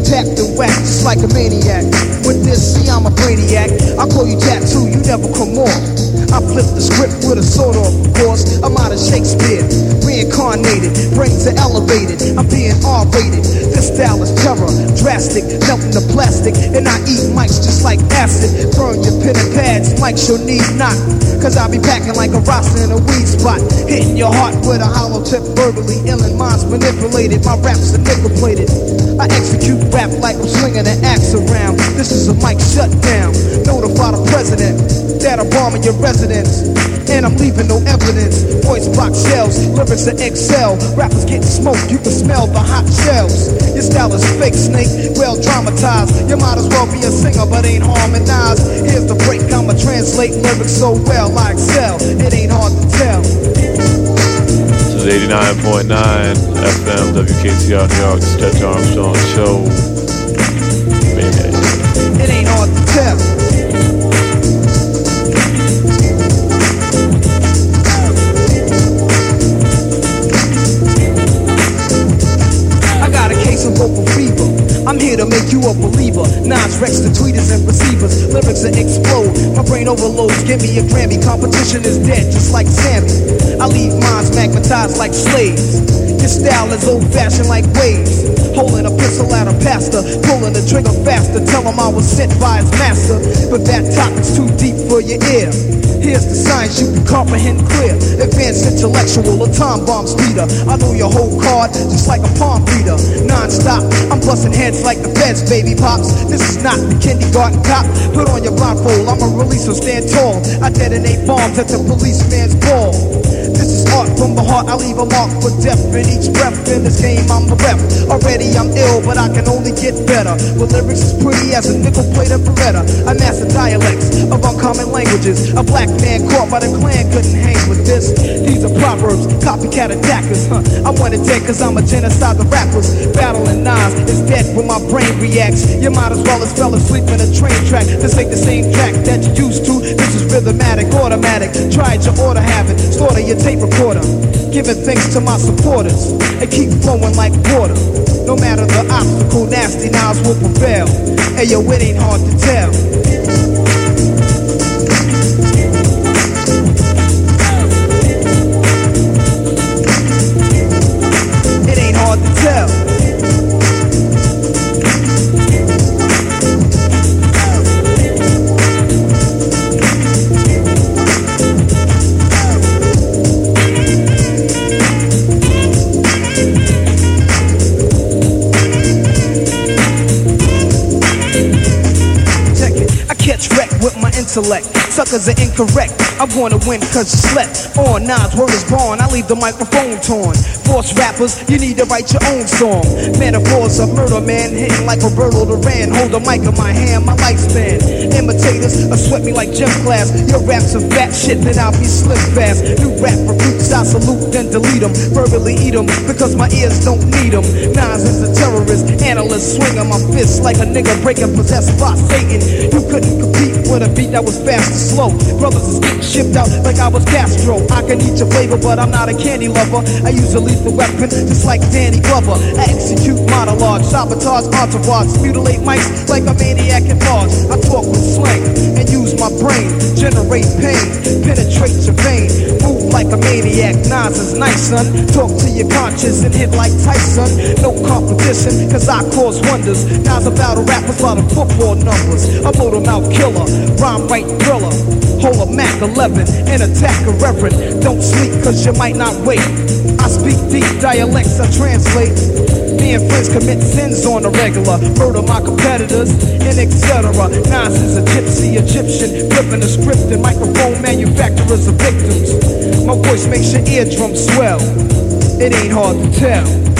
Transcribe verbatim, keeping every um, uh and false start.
tapped and whacked just like a maniac. With this, see, I'm a brainiac. I call you tattoo, you never come off. I flip the script with a sword off, of course. I'm out of Shakespeare, reincarnated, brains are elevated. I'm being R-rated. This style is terror, drastic, melting the plastic, and I eat mics just like acid. Burn your pen and pads, mics you'll need not. Cause I be packing like a roster in a weed spot, hitting your heart with a hollow tip, verbally illin', minds manipulated. My raps are nickel plated. I execute rap like I'm swinging an axe around. This is a mic shutdown. Notify the president that I'm bombing your residence, and I'm leaving no evidence. Voice box shells, lyrics are excel. Rappers getting smoked, you can smell the hot shells. Your style is fake, snake, well dramatized. You might as well be a singer, but ain't harmonized. Here's the break, I'ma translate lyrics so well I excel. It ain't hard to tell. This is eighty-nine point nine F M W K T R New York, the Stretch Armstrong Show. Mayday. It ain't hard to tell. Vocal fever. I'm here to make you a believer. Nas, Rex, the tweeters and receivers. Lyrics that explode. My brain overloads. Give me a Grammy. Competition is dead, just like Sammy. I leave minds magnetized like slaves. Your style is old-fashioned like waves. Holding a pistol at a pastor, pulling the trigger faster. Tell him I was sent by his master, but that topic's too deep for your ear. Here's the science you can comprehend clear. Advanced intellectual, a time bomb speeder. I know your whole card, just like a palm reader. Non-stop, I'm busting heads like the feds, baby pops. This is not the kindergarten cop. Put on your blindfold, I'ma release, so stand tall. I detonate bombs at the policeman's ball. This is art from the heart, I leave a mark for death in each breath. In this game I'm the rep. Already I'm ill, but I can only get better. With lyrics as pretty as a nickel-plated Beretta. I master dialects of uncommon languages. A black man caught by the clan couldn't hang with this. These are proverbs, copycat attackers. Huh. I want it dead cause I'm a genocide of rappers. Battling Nas is dead when my brain reacts. You might as well as fell asleep in a train track. This ain't the same track that you used to. This is rhythmatic, automatic. Try it, you ought to have it. Slaughter your tape recorder. Giving thanks to my supporters. And keep flowing like water. No matter the obstacle, nasty Nas will prevail. Hey yo, it ain't hard to tell. It ain't hard to tell. Intellect. Suckers are incorrect. I'm gonna win cause you slept on. Nas, word is born. I leave the microphone torn. Force rappers, you need to write your own song. Metaphors of murder, man, hitting like Roberto Duran. Hold the mic in my hand, my lifespan. Imitators uh, sweat me like gym class. Your raps are fat shit, then I'll be slim fast. New rap recruits, I salute, then delete them. Verbally eat them, because my ears don't need them. Nas is a terrorist, analyst, swinging my fists like a nigga breaking possessed by Satan. You couldn't compete with a beat that was fast and slow. Brothers is getting shipped out like I was Castro. I can eat your flavor, but I'm not a candy lover. I use a lethal weapon, just like Danny Glover. I execute monologues, sabotage entourage, mutilate mics like a maniac at large. I talk with slang and use my brain, generate pain, penetrate your vein, move like a maniac. Nas is nice, son. Talk to your conscience and hit like Tyson. No competition, cause I cause wonders. Nas a battle rappers, lot of football numbers. A motor mouth killer, rhyme right thriller. Hold a Mac eleven and attack a reverend. Don't sleep cause you might not wait. I speak deep dialects, I translate. Me and friends commit sins on the regular. Murder my competitors and et cetera. Nas is a gypsy Egyptian, flipping the script and microphone manufacturers are victims. My voice makes your eardrums swell. It ain't hard to tell.